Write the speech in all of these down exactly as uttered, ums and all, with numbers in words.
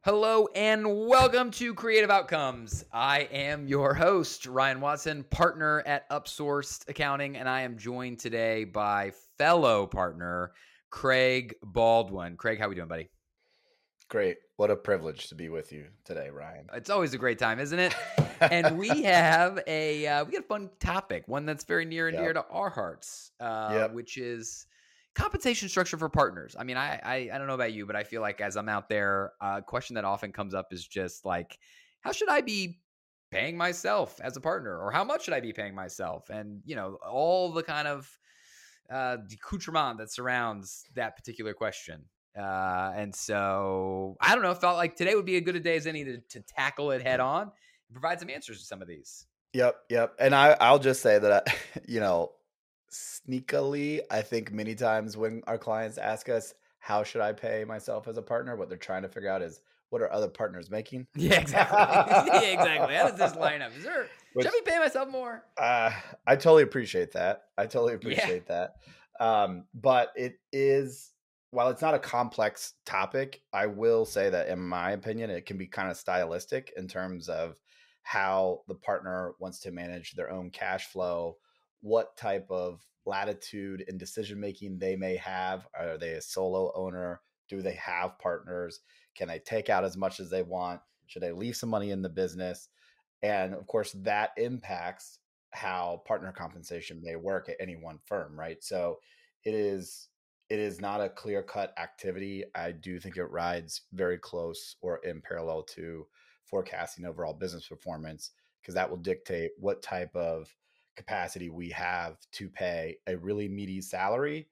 Hello and welcome to Creative Outcomes. I am your host, Ryan Watson, partner at Upsourced Accounting, and I am joined today by fellow partner, Craig Baldwin. Craig, how are we doing, buddy? Great. What a privilege to be with you today, Ryan. It's always a great time, isn't it? And we have a uh, we got a fun topic, one that's very near and Yep. dear to our hearts, uh, Yep. which is compensation structure for partners. I mean, I, I I don't know about you, but I feel like as I'm out there, a question that often comes up is just like, how should I be paying myself as a partner, or how much should I be paying myself? And you know, all the kind of uh, accoutrement that surrounds that particular question. Uh, and so I don't know, felt like today would be a good a day as any to, to tackle it head on and provide some answers to some of these. Yep. Yep. And I, I'll just say that, I, you know, sneakily, I think many times when our clients ask us, how should I pay myself as a partner? What they're trying to figure out is, what are other partners making? Yeah, exactly. yeah, exactly. How does this line up? Is there, Which, should I be paying myself more? uh, I totally appreciate that. I totally Yeah. appreciate that. Um, but it is, while it's not a complex topic, I will say that in my opinion, it can be kind of stylistic in terms of how the partner wants to manage their own cash flow, what type of latitude and decision making they may have. Are they a solo owner? Do they have partners? Can they take out as much as they want? Should they leave some money in the business? And of course, that impacts how partner compensation may work at any one firm, right? So it is it is not a clear-cut activity. I do think it rides very close or in parallel to forecasting overall business performance, because that will dictate what type of capacity we have to pay a really meaty salary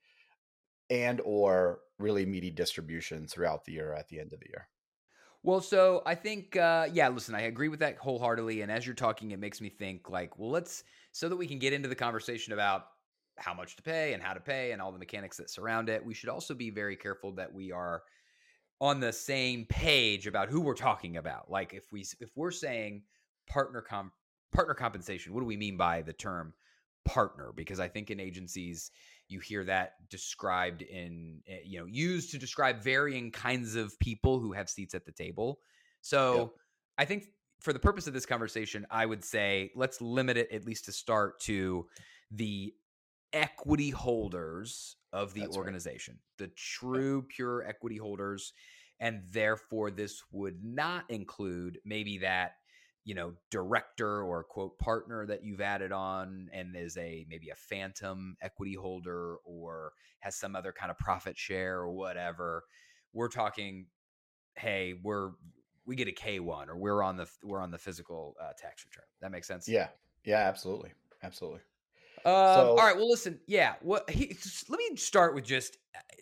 and or really meaty distribution throughout the year at the end of the year. Well, so I think, uh, yeah, listen, I agree with that wholeheartedly. And as you're talking, it makes me think like, well, let's, so that we can get into the conversation about how much to pay and how to pay and all the mechanics that surround it, we should also be very careful that we are on the same page about who we're talking about. Like if we, if we're saying partner comp, partner compensation, what do we mean by the term partner? Because I think in agencies, you hear that described in, you know, used to describe varying kinds of people who have seats at the table. So Yep. I think for the purpose of this conversation, I would say let's limit it, at least to start, to the equity holders of the That's right. organization, the true pure equity holders. And therefore, this would not include maybe that, you know, director or quote partner that you've added on and is a maybe a phantom equity holder or has some other kind of profit share or whatever. We're talking, hey, we're we get a K one or we're on the we're on the physical uh, tax return. That makes sense. Yeah. Yeah, absolutely. Absolutely. Um, So all right. Well, listen. Yeah. What? He, just, let me start with just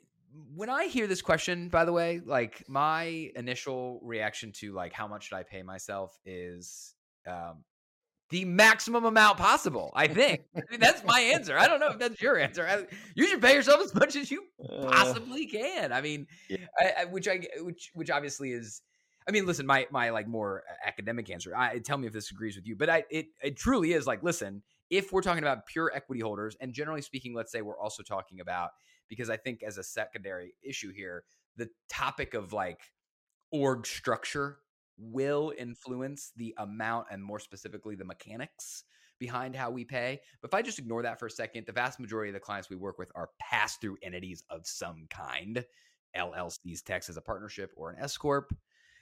when I hear this question. By the way, like my initial reaction to like how much should I pay myself is um, the maximum amount possible. I think I mean, that's my answer. I don't know if that's your answer. I, you should pay yourself as much as you uh, possibly can. I mean, yeah. I, I, which I which which obviously is. I mean, listen, my my like more academic answer. I tell me if this agrees with you, but I it it truly is like, listen, if we're talking about pure equity holders, and generally speaking, let's say we're also talking about, because I think as a secondary issue here, the topic of like org structure will influence the amount and more specifically the mechanics behind how we pay. But if I just ignore that for a second, the vast majority of the clients we work with are pass-through entities of some kind, L L Cs, tax as a partnership, or an S corp.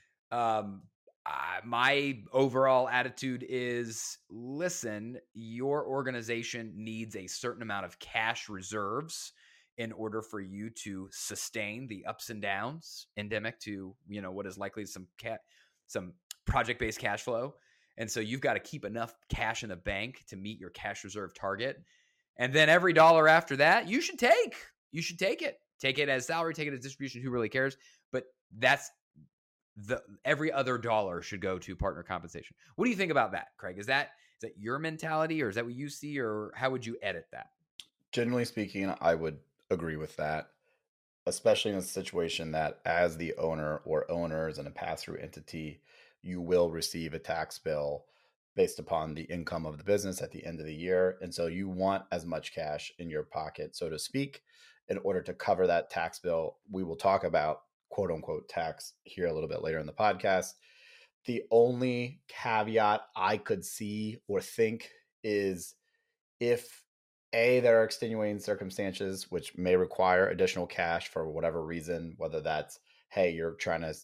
Um, uh, my overall attitude is, listen, your organization needs a certain amount of cash reserves in order for you to sustain the ups and downs endemic to, you know, what is likely some cat, some project-based cash flow. And so you've got to keep enough cash in the bank to meet your cash reserve target. And then every dollar after that, you should take. You should take it. Take it as salary, take it as distribution, who really cares? But that's the every other dollar should go to partner compensation. What do you think about that, Craig? Is that is that your mentality, or is that what you see, or how would you edit that? Generally speaking, I would agree with that, especially in a situation that as the owner or owners in a pass-through entity, you will receive a tax bill based upon the income of the business at the end of the year. And so you want as much cash in your pocket, so to speak, in order to cover that tax bill. We will talk about quote unquote tax here a little bit later in the podcast. The only caveat I could see or think is if A, there are extenuating circumstances which may require additional cash for whatever reason, whether that's, hey, you're trying to,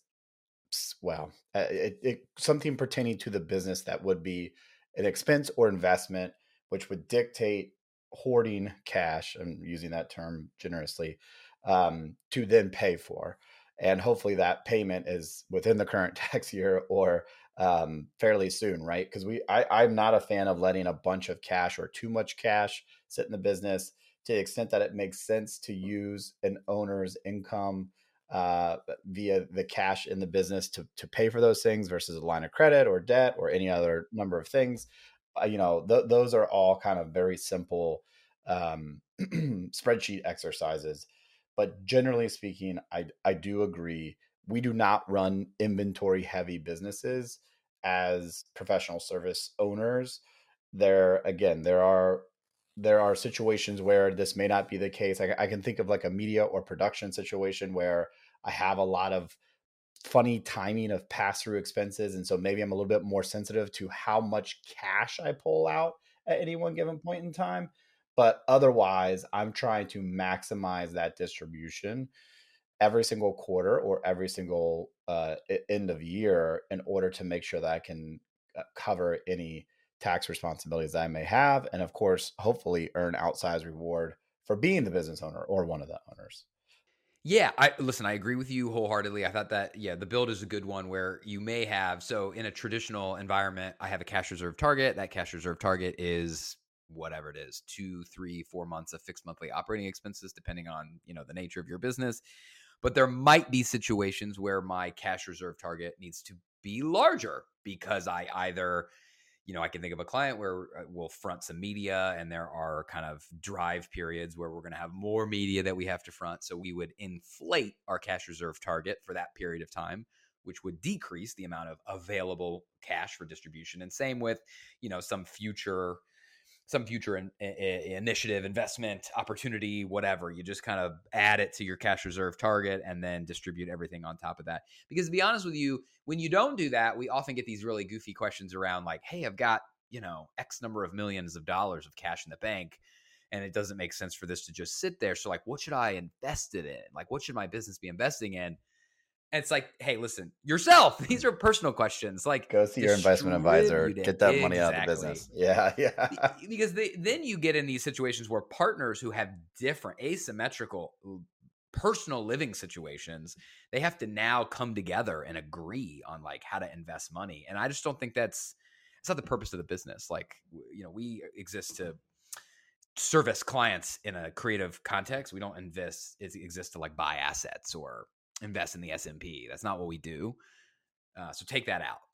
well, uh, it, it, something pertaining to the business that would be an expense or investment, which would dictate hoarding cash, I'm using that term generously, um, to then pay for. And hopefully that payment is within the current tax year or um, fairly soon, right? Because we, I, I'm not a fan of letting a bunch of cash or too much cash sit in the business to the extent that it makes sense to use an owner's income uh, via the cash in the business to, to pay for those things versus a line of credit or debt or any other number of things. Uh, you know, th- those are all kind of very simple um, spreadsheet exercises. But generally speaking, I, I do agree. We do not run inventory heavy businesses as professional service owners. There, again, there are there are situations where this may not be the case. I, I can think of like a media or production situation where I have a lot of funny timing of pass-through expenses. And so maybe I'm a little bit more sensitive to how much cash I pull out at any one given point in time. But otherwise, I'm trying to maximize that distribution every single quarter or every single uh, end of year in order to make sure that I can uh, cover any tax responsibilities that I may have. And of course, hopefully earn outsized reward for being the business owner or one of the owners. Yeah, I listen, I agree with you wholeheartedly. I thought that, yeah, the build is a good one where you may have, so in a traditional environment, I have a cash reserve target. That cash reserve target is whatever it is, two, three, four months of fixed monthly operating expenses, depending on, you know, the nature of your business. But there might be situations where my cash reserve target needs to be larger because I either, you know, I can think of a client where we'll front some media and there are kind of drive periods where we're going to have more media that we have to front. So we would inflate our cash reserve target for that period of time, which would decrease the amount of available cash for distribution. And same with, you know, some future some future in, in, initiative, investment, opportunity, whatever. You just kind of add it to your cash reserve target and then distribute everything on top of that. Because to be honest with you, when you don't do that, we often get these really goofy questions around like, hey, I've got, you know, X number of millions of dollars of cash in the bank, and it doesn't make sense for this to just sit there. So like, what should I invest it in? Like, what should my business be investing in? And it's like, hey, listen, yourself. These are personal questions. Like, go see your investment advisor, get that money out of the business. Yeah, yeah. Because they, then you get in these situations where partners who have different asymmetrical personal living situations, they have to now come together and agree on like how to invest money. And I just don't think that's it's not the purpose of the business. Like, you know, we exist to service clients in a creative context. We don't invest it exist to like buy assets or invest in the S and P. That's not what we do. Uh, so take that out.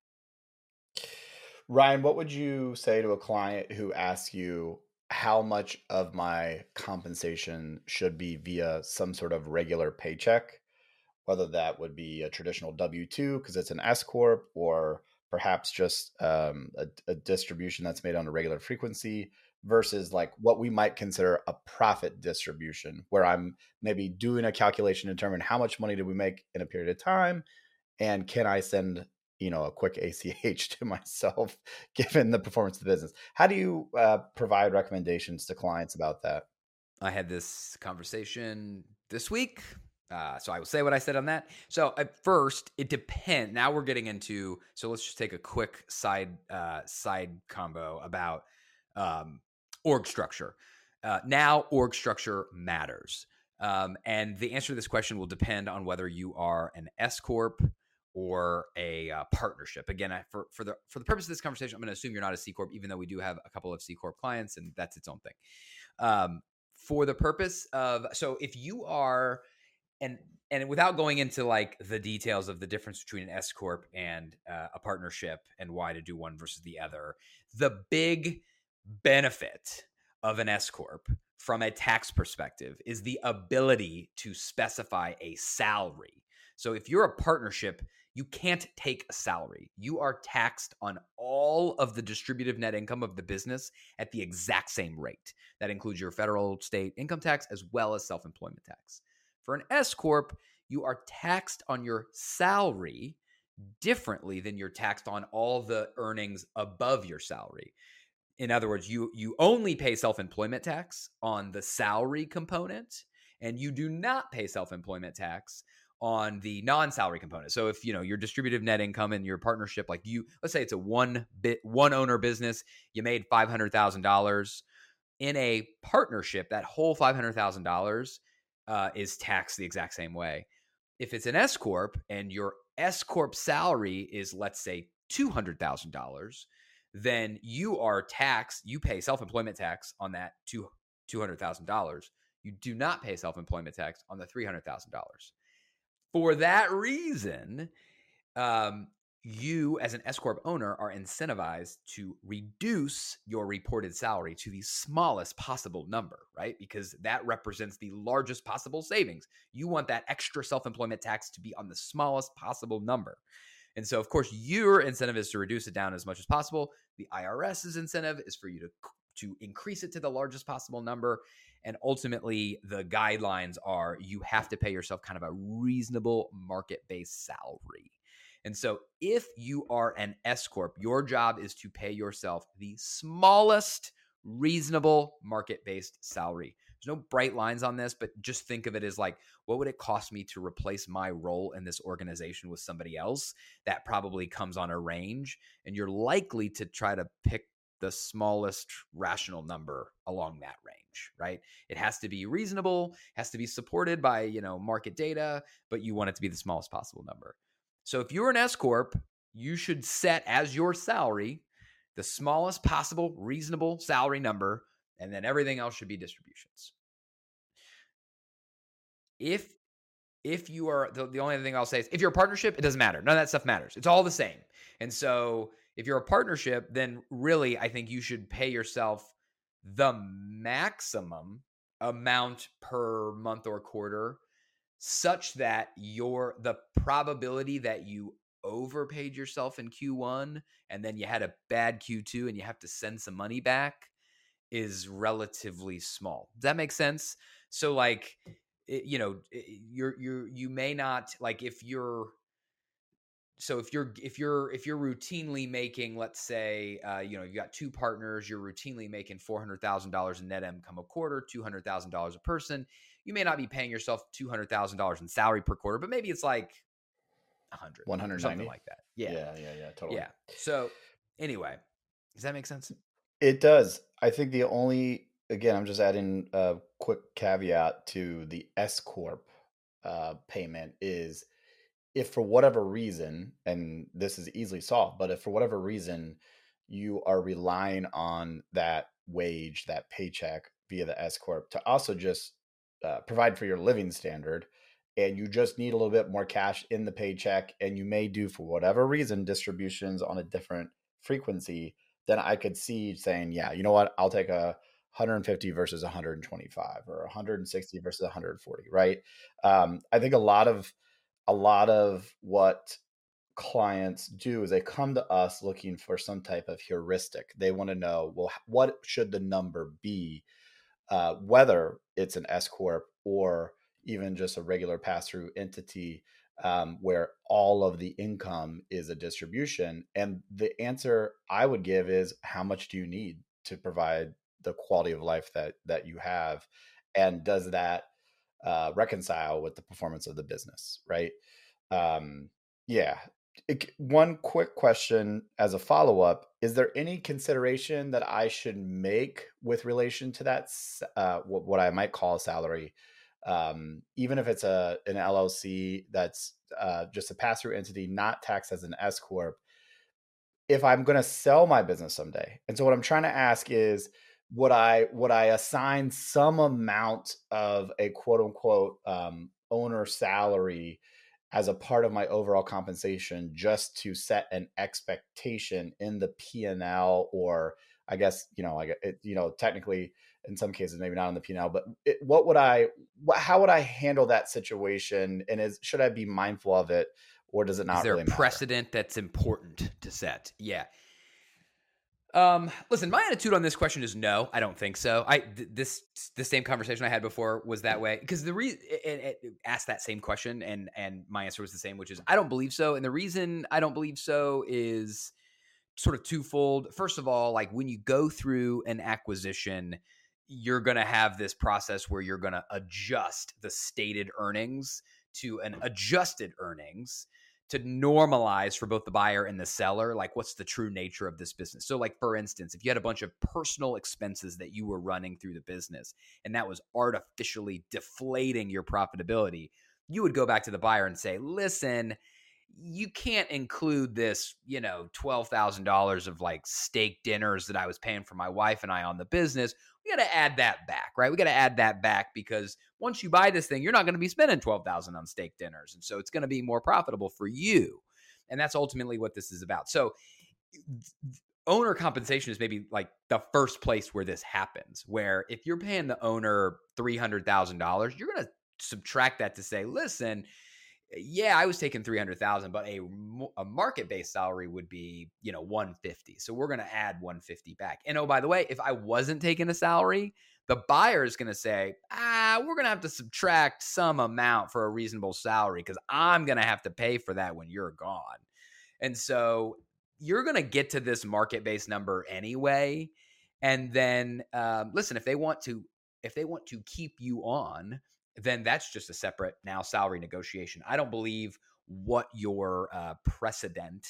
Ryan, what would you say to a client who asks you how much of my compensation should be via some sort of regular paycheck, whether that would be a traditional W two because it's an S corp, or perhaps just um, a, a distribution that's made on a regular frequency, versus like what we might consider a profit distribution, where I'm maybe doing a calculation to determine how much money do we make in a period of time, and can I send, you know, a quick A C H to myself given the performance of the business. How do you uh, provide recommendations to clients about that? I had this conversation this week. Uh, so I will say what I said on that. So at first, it depends. Now we're getting into, so let's just take a quick side uh, side combo about um, org structure. Uh, now org structure matters. Um, and the answer to this question will depend on whether you are an S corp or a uh, partnership. Again, I, for for the for the purpose of this conversation, I'm going to assume you're not a C corp, even though we do have a couple of C corp clients, and that's its own thing. Um, for the purpose of, so if you are, and and without going into like the details of the difference between an S corp and uh, a partnership and why to do one versus the other, the big benefit of an S corp from a tax perspective is the ability to specify a salary. So if you're a partnership, you can't take a salary. You are taxed on all of the distributive net income of the business at the exact same rate. That includes your federal, state income tax as well as self-employment tax. For an S corp, you are taxed on your salary differently than you're taxed on all the earnings above your salary. In other words, you you only pay self-employment tax on the salary component, and you do not pay self-employment tax on the non-salary component. So if, you know, your distributive net income and your partnership, like you, let's say it's a one bit, one owner business, you made five hundred thousand dollars in a partnership, that whole five hundred thousand dollars uh, is taxed the exact same way. If it's an S corp and your S corp salary is, let's say, two hundred thousand dollars, then you are taxed, you pay self-employment tax on that two hundred thousand dollars. You do not pay self-employment tax on the three hundred thousand dollars. For that reason, um, you as an S corp owner are incentivized to reduce your reported salary to the smallest possible number, right? Because that represents the largest possible savings. You want that extra self-employment tax to be on the smallest possible number. And so, of course, your incentive is to reduce it down as much as possible. The IRS's incentive is for you to, to increase it to the largest possible number. And ultimately, the guidelines are you have to pay yourself kind of a reasonable market-based salary. And so if you are an S corp, your job is to pay yourself the smallest reasonable market-based salary. There's no bright lines on this, but just think of it as like, what would it cost me to replace my role in this organization with somebody else? That probably comes on a range, and you're likely to try to pick the smallest rational number along that range, right? It has to be reasonable, has to be supported by, you know, market data, but you want it to be the smallest possible number. So if you're an S corp, you should set as your salary the smallest possible reasonable salary number, and then everything else should be distributions. If if you are, the, the only other thing I'll say is if you're a partnership, it doesn't matter. None of that stuff matters. It's all the same. And so if you're a partnership, then really I think you should pay yourself the maximum amount per month or quarter, such that your the probability that you overpaid yourself in Q one and then you had a bad Q two and you have to send some money back is relatively small. Does that make sense? So like, it, you know, you're you're you may not, like, if you're so if you're if you're if you're routinely making, let's say, uh, you know, you got two partners, you're routinely making four hundred thousand dollars in net income a quarter, two hundred thousand dollars a person. You may not be paying yourself two hundred thousand dollars in salary per quarter, but maybe it's like one hundred, one hundred ninety, something like that. Yeah, yeah, yeah, yeah, totally. Yeah. So anyway, does that make sense? It does. I think the only, again, I'm just adding a quick caveat to the S corp uh, payment is, if for whatever reason, and this is easily solved, but if for whatever reason you are relying on that wage, that paycheck via the S corp to also just uh, provide for your living standard, and you just need a little bit more cash in the paycheck, and you may do, for whatever reason, distributions on a different frequency, then I could see saying, yeah, you know what, I'll take a one hundred fifty versus one hundred twenty-five, or one hundred sixty versus one hundred forty, right? Um, I think a lot of a lot of what clients do is they come to us looking for some type of heuristic. They want to know, well, what should the number be, uh, whether it's an S corp or even just a regular pass-through entity, um, where all of the income is a distribution. And the answer I would give is, how much do you need to provide the quality of life that that you have, and does that uh, reconcile with the performance of the business, right? Um, yeah. It, one quick question as a follow-up: is there any consideration that I should make with relation to that, uh, what, what I might call a salary? Um, even if it's a an L L C that's uh, just a pass-through entity, not taxed as an S corp, if I'm going to sell my business someday. And so what I'm trying to ask is, would I would I assign some amount of a quote unquote um, owner salary as a part of my overall compensation, just to set an expectation in the P and L, or I guess, you know, like it, you know, technically in some cases, maybe not on the P and L, but it, what would I, how would I handle that situation? And is, should I be mindful of it, or does it not really matter? Is there really a precedent that's important to set? Yeah. Um, listen, my attitude on this question is no, I don't think so. I th- this the same conversation I had before was that way because the reason it, it asked that same question and and my answer was the same, which is I don't believe so. And the reason I don't believe so is sort of twofold. First of all, like when you go through an acquisition, you're going to have this process where you're going to adjust the stated earnings to an adjusted earnings to normalize for both the buyer and the seller, like what's the true nature of this business. So like, for instance, if you had a bunch of personal expenses that you were running through the business and that was artificially deflating your profitability, you would go back to the buyer and say, listen, you can't include this, you know, twelve thousand dollars of like steak dinners that I was paying for my wife and I on the business. We got to add that back, right? We got to add that back because once you buy this thing, you're not going to be spending twelve thousand dollars on steak dinners. And so it's going to be more profitable for you. And that's ultimately what this is about. So owner compensation is maybe like the first place where this happens, where if you're paying the owner three hundred thousand dollars, you're going to subtract that to say, listen, yeah, I was taking three hundred thousand, but a, a market-based salary would be, you know, one fifty. So we're going to add one fifty back. And oh, by the way, if I wasn't taking a salary, the buyer is going to say, ah, we're going to have to subtract some amount for a reasonable salary because I'm going to have to pay for that when you're gone. And so you're going to get to this market-based number anyway. And then, um, listen, if they want to, if they want to keep you on, then that's just a separate now salary negotiation. I don't believe what your uh, precedent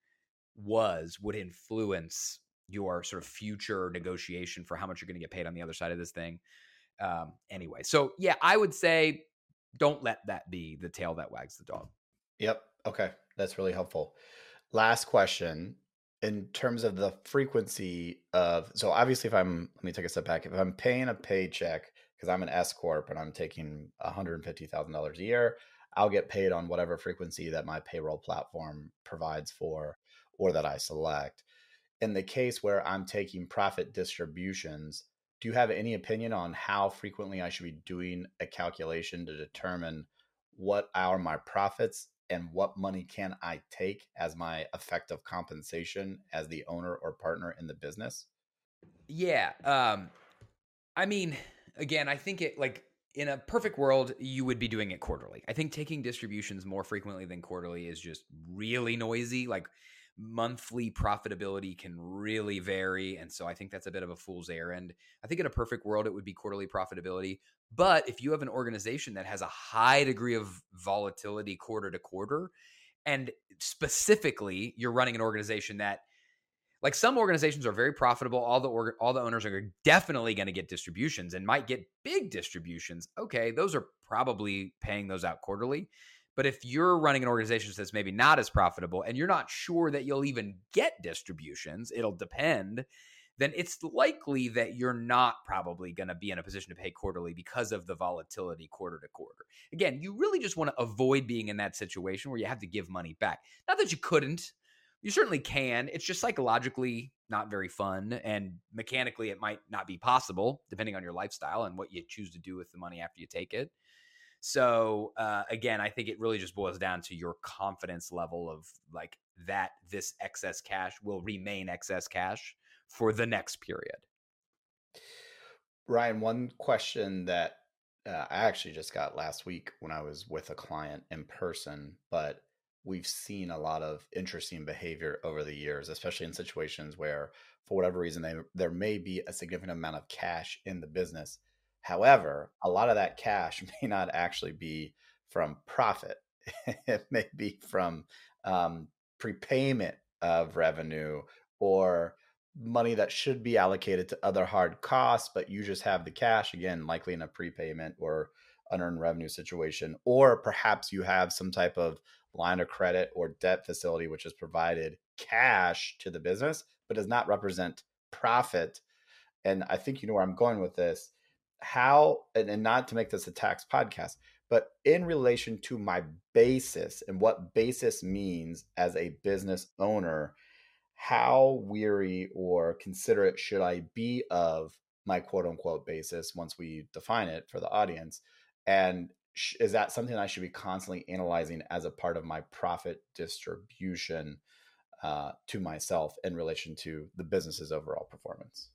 was would influence your sort of future negotiation for how much you're going to get paid on the other side of this thing. Um, anyway, so yeah, I would say don't let that be the tail that wags the dog. Yep. Okay. That's really helpful. Last question. In terms of the frequency of, so obviously if I'm, let me take a step back. If I'm paying a paycheck, because I'm an S corp and I'm taking one hundred fifty thousand dollars a year, I'll get paid on whatever frequency that my payroll platform provides for or that I select. In the case where I'm taking profit distributions, do you have any opinion on how frequently I should be doing a calculation to determine what are my profits and what money can I take as my effective compensation as the owner or partner in the business? Yeah. Um, I mean, again, I think it like in a perfect world, you would be doing it quarterly. I think taking distributions more frequently than quarterly is just really noisy. Like monthly profitability can really vary. And so I think that's a bit of a fool's errand. I think in a perfect world, it would be quarterly profitability. But if you have an organization that has a high degree of volatility quarter to quarter, and specifically you're running an organization that, like some organizations are very profitable. All the org- all the owners are definitely going to get distributions and might get big distributions. Okay, those are probably paying those out quarterly. But if you're running an organization that's maybe not as profitable and you're not sure that you'll even get distributions, it'll depend, then it's likely that you're not probably going to be in a position to pay quarterly because of the volatility quarter to quarter. Again, you really just want to avoid being in that situation where you have to give money back. Not that you couldn't. You certainly can. It's just psychologically not very fun. And mechanically, it might not be possible, depending on your lifestyle and what you choose to do with the money after you take it. So, uh, again, I think it really just boils down to your confidence level of like that this excess cash will remain excess cash for the next period. Ryan, one question that uh, I actually just got last week when I was with a client in person, but we've seen a lot of interesting behavior over the years, especially in situations where, for whatever reason, they, there may be a significant amount of cash in the business. However, a lot of that cash may not actually be from profit. It may be from um, prepayment of revenue or money that should be allocated to other hard costs, but you just have the cash, again, likely in a prepayment or unearned revenue situation. Or perhaps you have some type of line of credit or debt facility which has provided cash to the business but does not represent profit. And I think you know where I'm going with this. How, and, and not to make this a tax podcast, but in relation to my basis and what basis means as a business owner, how weary or considerate should I be of my quote unquote basis once we define it for the audience? And sh- is that something I should be constantly analyzing as a part of my profit distribution? uh, to myself in relation to the business's overall performance.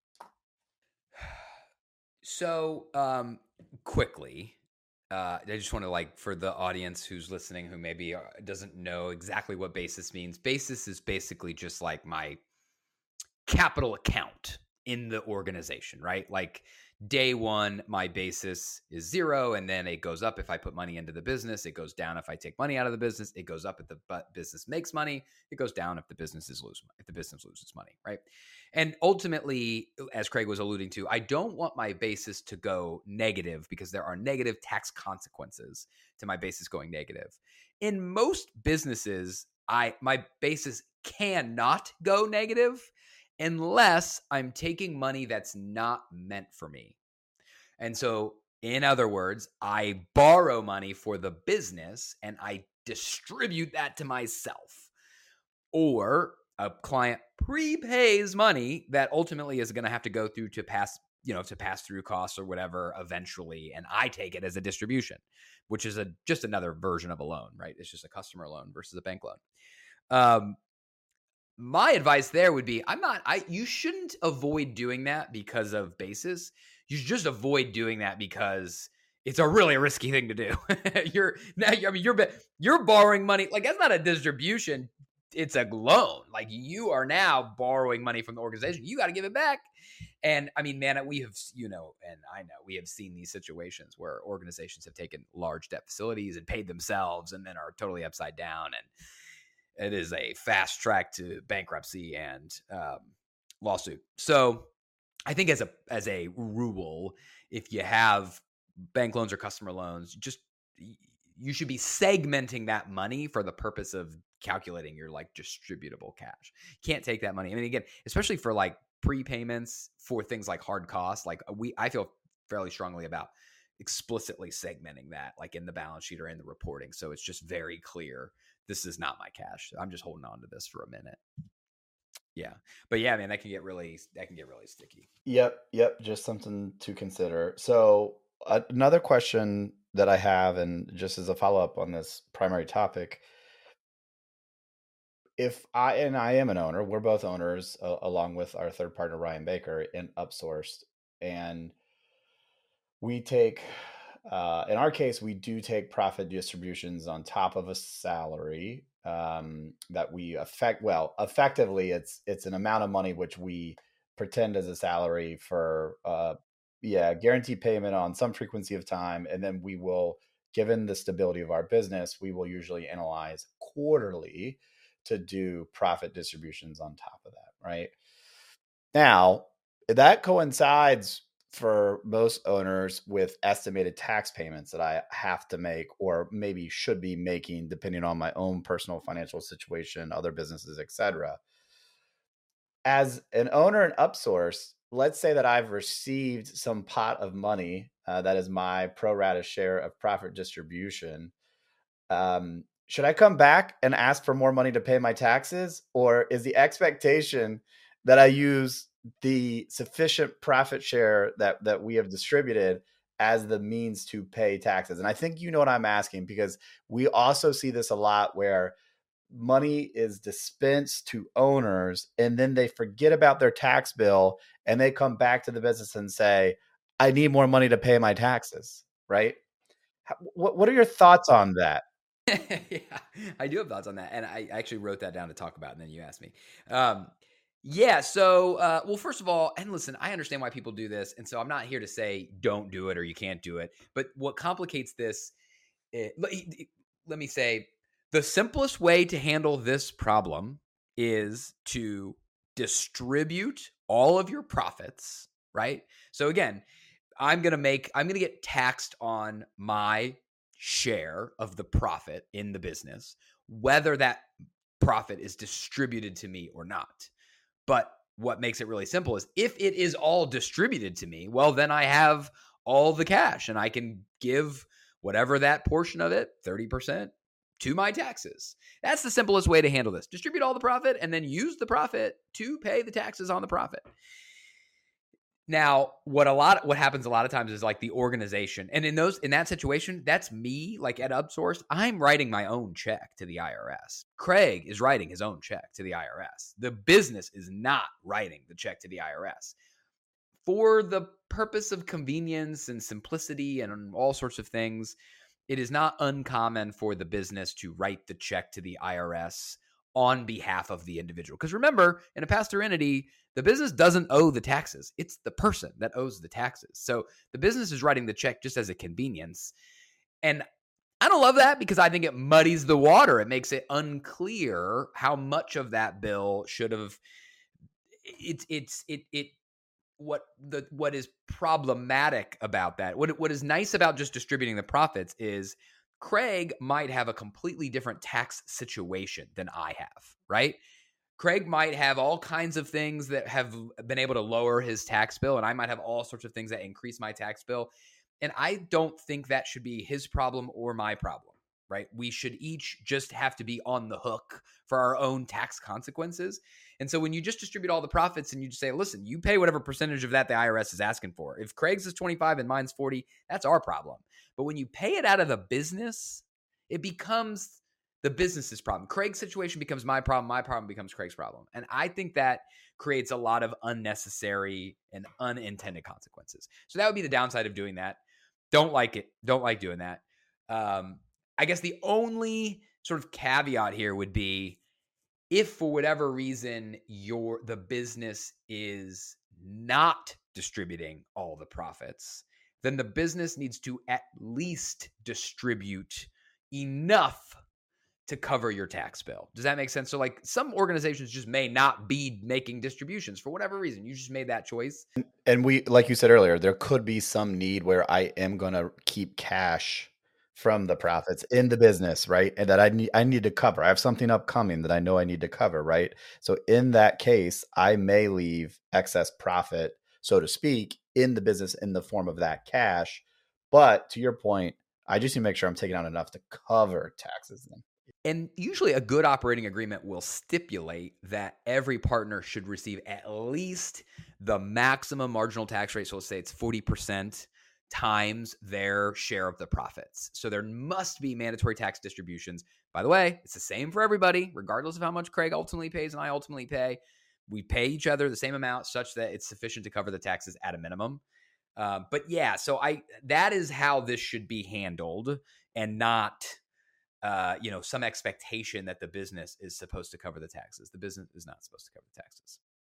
So, um, quickly, uh, I just want to like for the audience who's listening who maybe doesn't know exactly what basis means. Basis is basically just like my capital account in the organization, right? Like day one, my basis is zero, and then it goes up if I put money into the business. It goes down if I take money out of the business. It goes up if the business makes money. It goes down if the business is lose if the business loses money, right? And ultimately, as Craig was alluding to, I don't want my basis to go negative because there are negative tax consequences to my basis going negative. In most businesses, I my basis cannot go negative unless I'm taking money that's not meant for me. And so, in other words, I borrow money for the business and I distribute that to myself. Or a client prepays money that ultimately is going to have to go through to pass, you know, to pass through costs or whatever eventually. And I take it as a distribution, which is a just another version of a loan, right? It's just a customer loan versus a bank loan. Um, My advice there would be, I'm not, I, you shouldn't avoid doing that because of basis. You should just avoid doing that because it's a really risky thing to do. you're now, I mean, you're, you're borrowing money. Like that's not a distribution. It's a loan. Like you are now borrowing money from the organization. You got to give it back. And I mean, man, we have, you know, and I know we have seen these situations where organizations have taken large debt facilities and paid themselves and then are totally upside down. And it is a fast track to bankruptcy and um, lawsuit. So I think as a as a rule, if you have bank loans or customer loans, just you should be segmenting that money for the purpose of calculating your like distributable cash. You can't take that money. I mean, again, especially for like prepayments for things like hard costs, like we I feel fairly strongly about explicitly segmenting that like in the balance sheet or in the reporting. So it's just very clear. This is not my cash. I'm just holding on to this for a minute. Yeah. But yeah, man, that can get really, that can get really sticky. Yep. Yep. Just something to consider. So uh, another question that I have, and just as a follow-up on this primary topic, if I, and I am an owner, we're both owners uh, along with our third partner, Ryan Baker in Upsourced. And we take, Uh, in our case, we do take profit distributions on top of a salary um, that we affect. Well, effectively, it's it's an amount of money which we pretend as a salary for, uh, yeah, guaranteed payment on some frequency of time, and then we will, given the stability of our business, we will usually analyze quarterly to do profit distributions on top of that. Right now, that coincides for most owners with estimated tax payments that I have to make or maybe should be making depending on my own personal financial situation, other businesses, et cetera. As an owner in Upsource, let's say that I've received some pot of money uh, that is my pro rata share of profit distribution. Um, should I come back and ask for more money to pay my taxes? Or is the expectation that I use the sufficient profit share that that we have distributed as the means to pay taxes? And I think you know what I'm asking, because we also see this a lot where money is dispensed to owners and then they forget about their tax bill and they come back to the business and say, I need more money to pay my taxes, right? What, what are your thoughts on that? Yeah, I do have thoughts on that. And I actually wrote that down to talk about, and then you asked me. Um, Yeah. So, uh, well, first of all, and listen, I understand why people do this. And so I'm not here to say don't do it or you can't do it. But what complicates this, it, let me say, the simplest way to handle this problem is to distribute all of your profits, right? So again, I'm going to make, I'm going to get taxed on my share of the profit in the business, whether that profit is distributed to me or not. But what makes it really simple is if it is all distributed to me, well, then I have all the cash and I can give whatever that portion of it, thirty percent, to my taxes. That's the simplest way to handle this. Distribute all the profit and then use the profit to pay the taxes on the profit. Now, what a lot what happens a lot of times is like the organization. And in those in that situation, that's me, like at Upsource, I'm writing my own check to the I R S. Craig is writing his own check to the I R S. The business is not writing the check to the I R S. For the purpose of convenience and simplicity and all sorts of things, it is not uncommon for the business to write the check to the I R S on behalf of the individual. Because remember, in a pass-through entity, the business doesn't owe the taxes. It's the person that owes the taxes. So the business is writing the check just as a convenience. And I don't love that because I think it muddies the water. It makes it unclear how much of that bill should have. It's it's it it what the what is problematic about that. What what is nice about just distributing the profits is Craig might have a completely different tax situation than I have, right? Craig might have all kinds of things that have been able to lower his tax bill, and I might have all sorts of things that increase my tax bill. And I don't think that should be his problem or my problem, right? We should each just have to be on the hook for our own tax consequences. And so when you just distribute all the profits and you just say, listen, you pay whatever percentage of that the I R S is asking for. If Craig's is twenty-five and mine's forty, that's our problem. But when you pay it out of the business, it becomes the business's problem. Craig's situation becomes my problem. My problem becomes Craig's problem. And I think that creates a lot of unnecessary and unintended consequences. So that would be the downside of doing that. Don't like it. Don't like doing that. Um, I guess the only sort of caveat here would be if for whatever reason your the business is not distributing all the profits, then the business needs to at least distribute enough to cover your tax bill. Does that make sense? So like some organizations just may not be making distributions for whatever reason. You just made that choice. And we, like you said earlier, there could be some need where I am going to keep cash from the profits in the business, right? And that I need, I need to cover. I have something upcoming that I know I need to cover, right? So in that case, I may leave excess profit, so to speak, in the business in the form of that cash. But to your point, I just need to make sure I'm taking out enough to cover taxes then. And usually a good operating agreement will stipulate that every partner should receive at least the maximum marginal tax rate. So let's say it's forty percent times their share of the profits. So there must be mandatory tax distributions. By the way, it's the same for everybody, regardless of how much Craig ultimately pays and I ultimately pay. We pay each other the same amount such that it's sufficient to cover the taxes at a minimum. Uh, but yeah, so I that is how this should be handled, and not Uh, you know, some expectation that the business is supposed to cover the taxes. The business is not supposed to cover the taxes.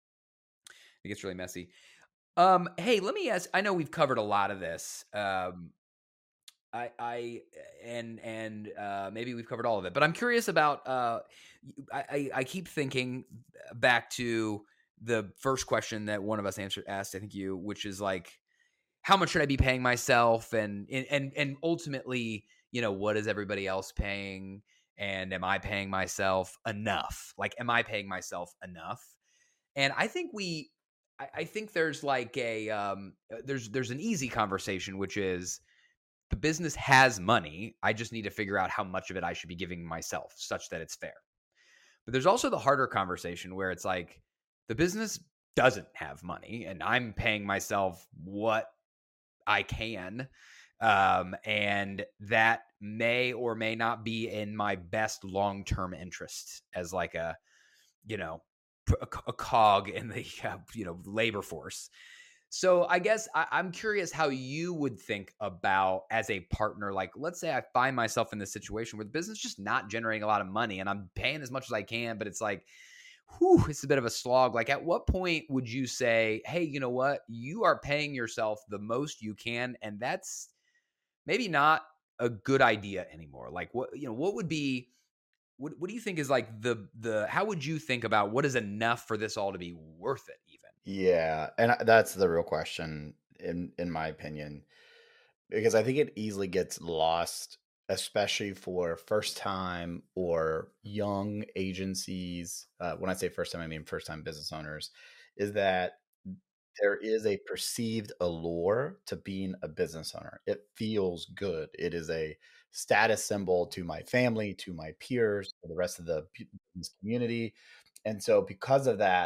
It gets really messy. Um, hey, let me ask. I know we've covered a lot of this. Um, I, I, and and uh, maybe we've covered all of it, but I'm curious about. Uh, I, I keep thinking back to the first question that one of us answered asked. I think you, which is like, how much should I be paying myself, and and and ultimately, you know, what is everybody else paying? And am I paying myself enough? Like, am I paying myself enough? And I think we, I, I think there's like a, um, there's, there's an easy conversation, which is the business has money. I just need to figure out how much of it I should be giving myself such that it's fair. But there's also the harder conversation where it's like the business doesn't have money and I'm paying myself what I can. Um, and that may or may not be in my best long-term interest as like a, you know, a, a cog in the, uh, you know, labor force. So I guess I, I'm curious how you would think about as a partner. Like, let's say I find myself in this situation where the business is just not generating a lot of money and I'm paying as much as I can, but it's like, whew, it's a bit of a slog. Like, at what point would you say, hey, you know what? You are paying yourself the most you can, and that's maybe not a good idea anymore. Like, what, you know, what would be, what, what do you think is like the, the, how would you think about what is enough for this all to be worth it even? Yeah. And that's the real question in, in my opinion, because I think it easily gets lost, especially for first time or young agencies. Uh, when I say first time, I mean first time business owners, is that there is a perceived allure to being a business owner. It feels good. It is a status symbol to my family, to my peers, to the rest of the business community. And so because of that,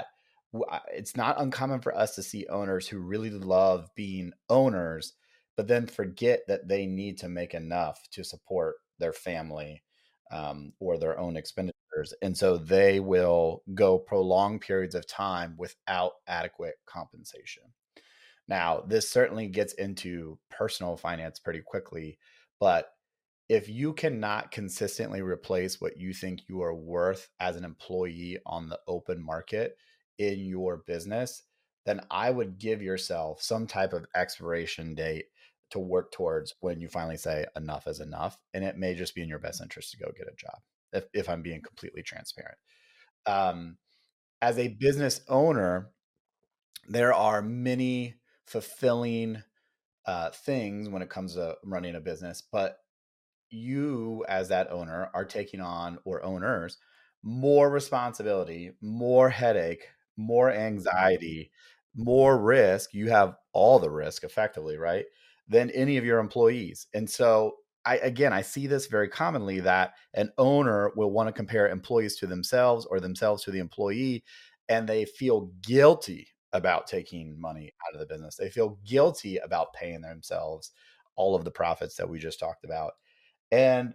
it's not uncommon for us to see owners who really love being owners, but then forget that they need to make enough to support their family um, or their own expenditures. And so they will go prolonged periods of time without adequate compensation. Now, this certainly gets into personal finance pretty quickly, but if you cannot consistently replace what you think you are worth as an employee on the open market in your business, then I would give yourself some type of expiration date to work towards when you finally say enough is enough. And it may just be in your best interest to go get a job, if, if I'm being completely transparent. Um, as a business owner, there are many fulfilling uh, things when it comes to running a business, but you as that owner are taking on, or owners, more responsibility, more headache, more anxiety, more risk. You have all the risk effectively, right? Than any of your employees. And so I, again, I see this very commonly, that an owner will want to compare employees to themselves or themselves to the employee, and they feel guilty about taking money out of the business. They feel guilty about paying themselves all of the profits that we just talked about. And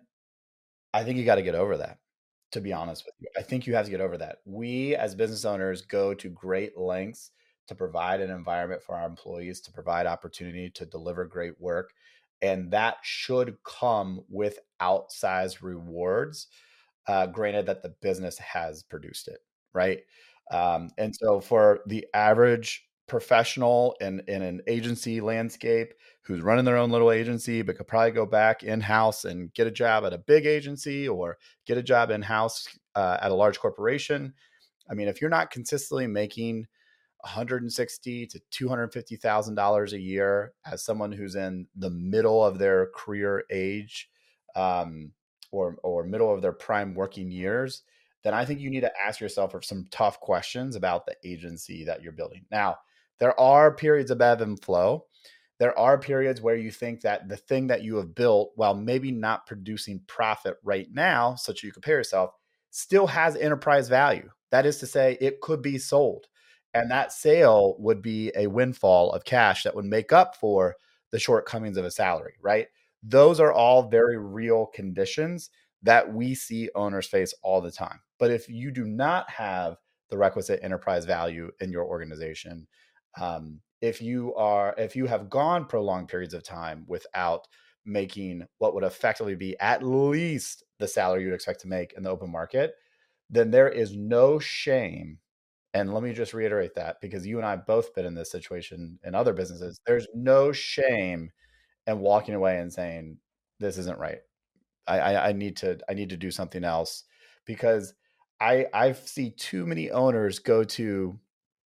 I think you got to get over that, to be honest with you. I think you have to get over that. We as business owners go to great lengths to provide an environment for our employees, to provide opportunity to deliver great work. And that should come with outsized rewards, uh, granted that the business has produced it, right? Um, and so for the average professional in, in an agency landscape who's running their own little agency, but could probably go back in-house and get a job at a big agency or get a job in-house uh, at a large corporation. I mean, if you're not consistently making one hundred sixty thousand to two hundred fifty thousand dollars a year as someone who's in the middle of their career age, um, or, or middle of their prime working years, then I think you need to ask yourself some tough questions about the agency that you're building. Now, there are periods of ebb and flow. There are periods where you think that the thing that you have built, while maybe not producing profit right now, such that you compare yourself, still has enterprise value. That is to say, it could be sold. And that sale would be a windfall of cash that would make up for the shortcomings of a salary, right? Those are all very real conditions that we see owners face all the time. But if you do not have the requisite enterprise value in your organization, um, if you are, if you have gone prolonged periods of time without making what would effectively be at least the salary you'd expect to make in the open market, then there is no shame. And let me just reiterate that, because you and I have both been in this situation in other businesses. There's no shame in walking away and saying, this isn't right. I, I, I need to, I need to do something else, because I, I see too many owners go to,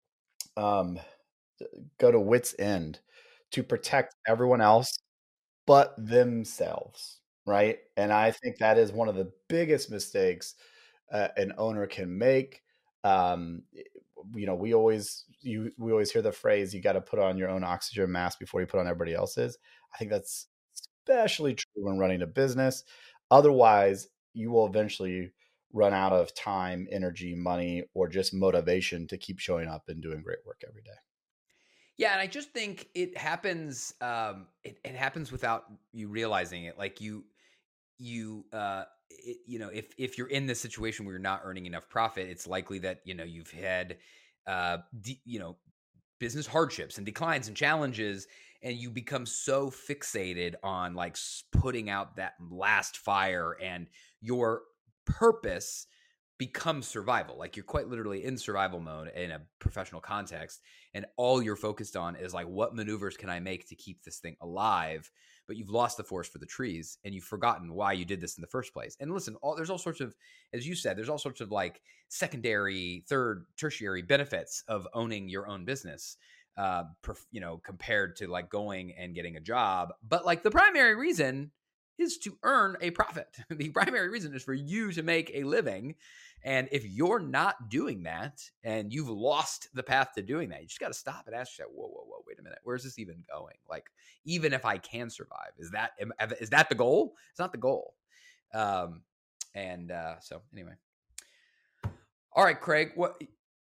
um, go to wit's end to protect everyone else but themselves, right? And I think that is one of the biggest mistakes uh, an owner can make. Um, you know, we always you we always hear the phrase, "You got to put on your own oxygen mask before you put on everybody else's." I think that's especially true when running a business. Otherwise, you will eventually run out of time, energy, money, or just motivation to keep showing up and doing great work every day. Yeah, and I just think it happens. Um, it, it happens without you realizing it. Like you, you, uh, it, you know, if if you're in this situation where you're not earning enough profit, it's likely that you know you've had, uh, de- you know, business hardships and declines and challenges, and you become so fixated on like putting out that last fire, and your purpose becomes survival. Like you're quite literally in survival mode in a professional context, and all you're focused on is like, what maneuvers can I make to keep this thing alive? But you've lost the forest for the trees, and you've forgotten why you did this in the first place. And listen, all, there's all sorts of, as you said, there's all sorts of like secondary, third, tertiary benefits of owning your own business, uh, perf, you know, compared to like going and getting a job. But like the primary reason is to earn a profit. The primary reason is for you to make a living. And if you're not doing that and you've lost the path to doing that, you just got to stop and ask yourself, whoa, whoa, whoa, wait a minute. Where's this even going? Like, even if I can survive, is that, is that the goal? It's not the goal. Um, and uh, so anyway. All right, Craig, what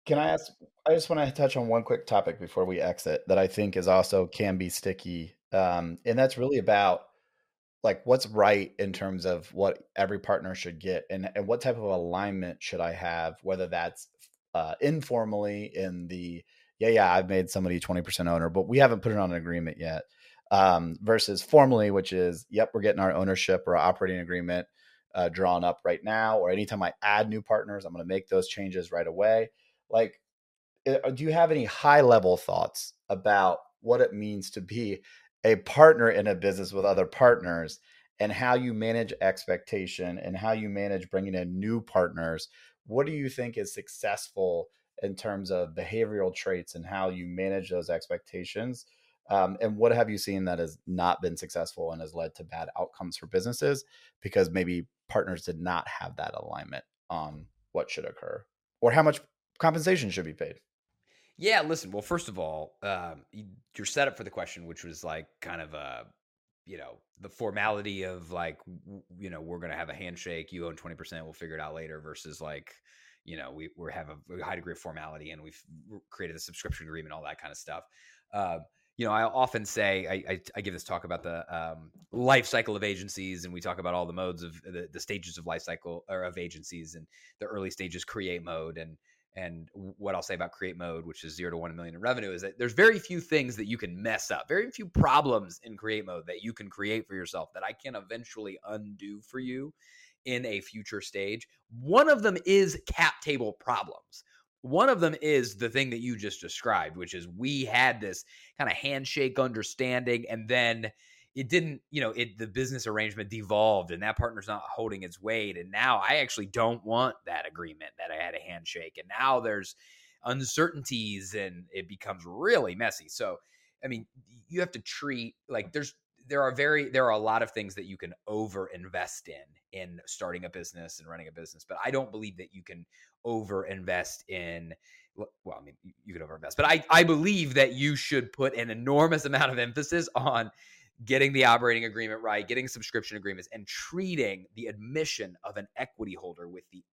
Can I ask? I just want to touch on one quick topic before we exit that I think is also can be sticky, um, and that's really about like what's right in terms of what every partner should get, and and what type of alignment should I have, whether that's uh, informally in the yeah yeah I've made somebody twenty percent owner, but we haven't put it on an agreement yet, um, versus formally, which is yep we're getting our ownership or our operating agreement uh, drawn up right now, or anytime I add new partners, I'm going to make those changes right away. Like, uh, do you have any high level thoughts about what it means to be a partner in a business with other partners, and how you manage expectation and how you manage bringing in new partners? What do you think is successful in terms of behavioral traits and how you manage those expectations? Um, and what have you seen that has not been successful and has led to bad outcomes for businesses because maybe partners did not have that alignment on what should occur or how much compensation should be paid? Yeah, listen. Well, first of all, um, you- your setup for the question, which was like kind of a, you know, the formality of like, w- you know, we're gonna have a handshake. You own twenty percent. We'll figure it out later. Versus like, you know, we we have a, a high degree of formality, and we've created a subscription agreement, all that kind of stuff. Uh, you know, I often say I, I, I give this talk about the um, life cycle of agencies, and we talk about all the modes of the, the stages of life cycle or of agencies, and the early stages create mode, and and what I'll say about create mode, which is zero to one million in revenue, is that there's very few things that you can mess up, very few problems in create mode that you can create for yourself that I can eventually undo for you in a future stage. One of them is cap table problems. One of them is the thing that you just described, which is we had this kind of handshake understanding, and then it didn't, you know, it the business arrangement devolved, and that partner's not holding its weight. And now I actually don't want that agreement that I had a handshake. And now there's uncertainties, and it becomes really messy. So, I mean, you have to treat like there's there are very there are a lot of things that you can over invest in in starting a business and running a business, but I don't believe that you can over invest in well, I mean, you could overinvest, but I, I believe that you should put an enormous amount of emphasis on getting the operating agreement right, getting subscription agreements, and treating the admission of an equity holder with the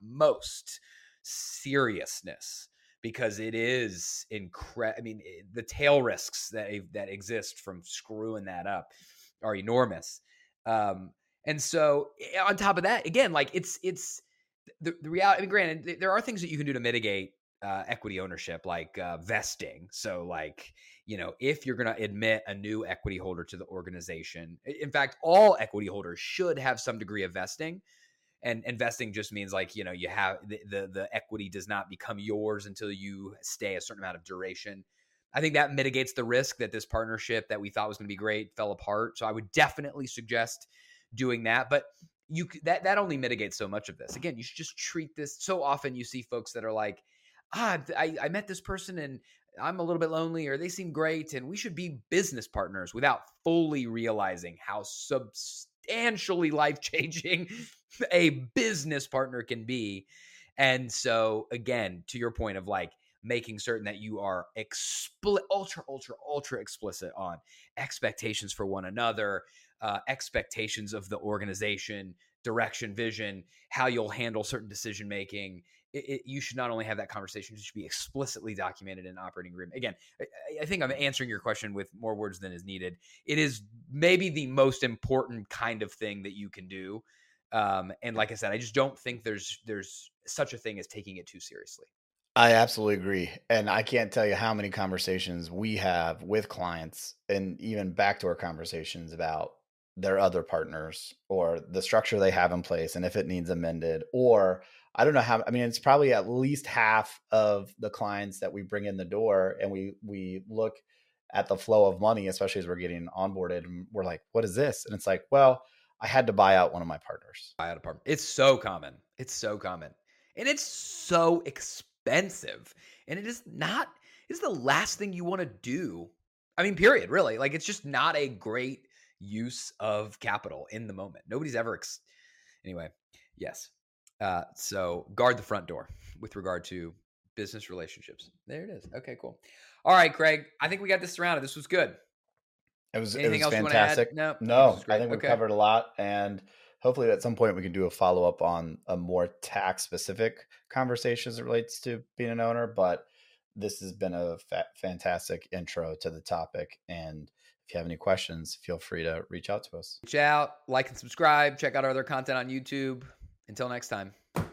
utmost seriousness, because it is incredible. I mean, the tail risks that that exist from screwing that up are enormous. Um, and so, on top of that, again, like it's it's the, the reality. I mean, granted, there are things that you can do to mitigate uh, equity ownership, like uh, vesting. So, like, you know, if you're going to admit a new equity holder to the organization, in fact, all equity holders should have some degree of vesting. And investing just means like, you know, you have the, the the equity does not become yours until you stay a certain amount of duration. I think that mitigates the risk that this partnership that we thought was going to be great fell apart. So I would definitely suggest doing that. But you that that only mitigates so much of this. Again, you should just treat this. So often you see folks that are like, ah, I, I met this person and I'm a little bit lonely, or they seem great, and we should be business partners, without fully realizing how substantially life-changing a business partner can be. And so, again, to your point of like making certain that you are expli- ultra, ultra, ultra explicit on expectations for one another, uh, expectations of the organization, direction, vision, how you'll handle certain decision making. It, it, you should not only have that conversation, it should be explicitly documented in an operating agreement. Again, I, I think I'm answering your question with more words than is needed. It is maybe the most important kind of thing that you can do. Um, and like I said, I just don't think there's there's such a thing as taking it too seriously. I absolutely agree. And I can't tell you how many conversations we have with clients and even backdoor conversations about their other partners or the structure they have in place and if it needs amended. Or I don't know how, I mean, it's probably at least half of the clients that we bring in the door, and we we look at the flow of money, especially as we're getting onboarded, and we're like, what is this? And it's like, well, I had to buy out one of my partners. Buy out apartment. It's so common. It's so common. And it's so expensive. And it is not, it's the last thing you want to do. I mean, period, really. Like, it's just not a great use of capital in the moment. Nobody's ever, ex- anyway, yes. Uh, so guard the front door with regard to business relationships. There it is. Okay, cool. All right, Craig. I think we got this surrounded. This was good. It was it Anything was else you want to add? fantastic. No, I think this No, is I great. think we've Okay. covered a lot, and hopefully at some point we can do a follow-up on a more tax specific conversation as it relates to being an owner. But this has been a fa- fantastic intro to the topic. And if you have any questions, feel free to reach out to us. Reach out, like and subscribe. Check out our other content on YouTube. Until next time.